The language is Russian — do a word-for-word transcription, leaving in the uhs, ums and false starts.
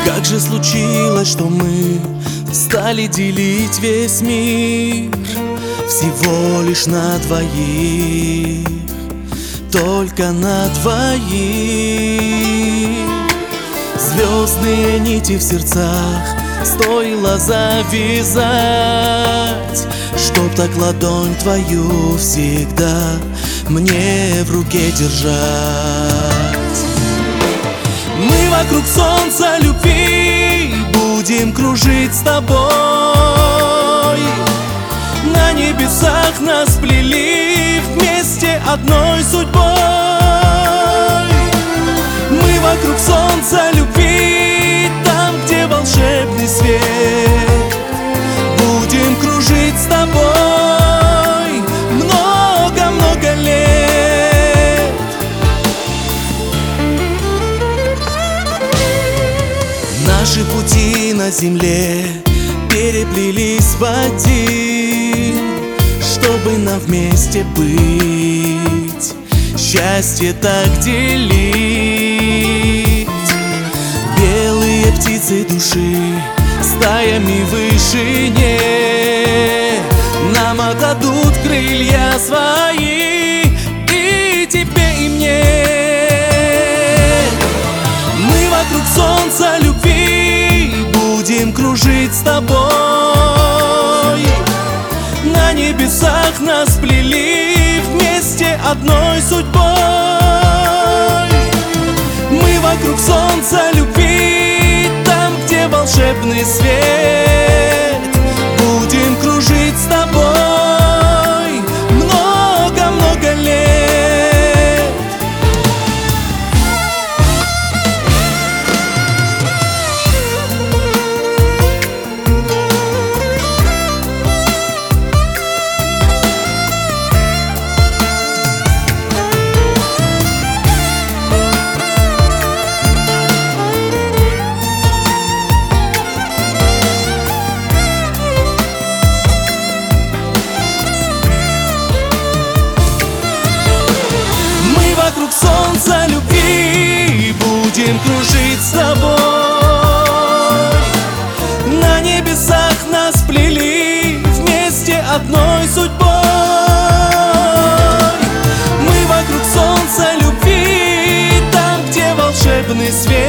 Как же случилось, что мы стали делить весь мир всего лишь на двоих, только на двоих. Звездные нити в сердцах стоило завязать, чтоб так ладонь твою всегда мне в руке держать. Мы вокруг солнца любви будем кружить с тобой. На небесах нас сплели вместе одной судьбой. Мы вокруг солнца любви, там, где волшебный свет, будем кружить с тобой много-много лет. Наши пути на земле переплелись в один, чтобы нам вместе быть, счастье так делить. Белые птицы души стаями в вышине нам отдадут крылья свои, и тебе, и мне. Мы вокруг солнца любви будем кружить с тобой. На небесах нас сплели вместе одной судьбой. Мы вокруг солнца любви, там, где волшебный свет, будем кружить с тобой много-много лет. Вокруг солнца любви будем кружить с тобой. На небесах нас сплели вместе одной судьбой. Мы вокруг солнца любви, там, где волшебный свет,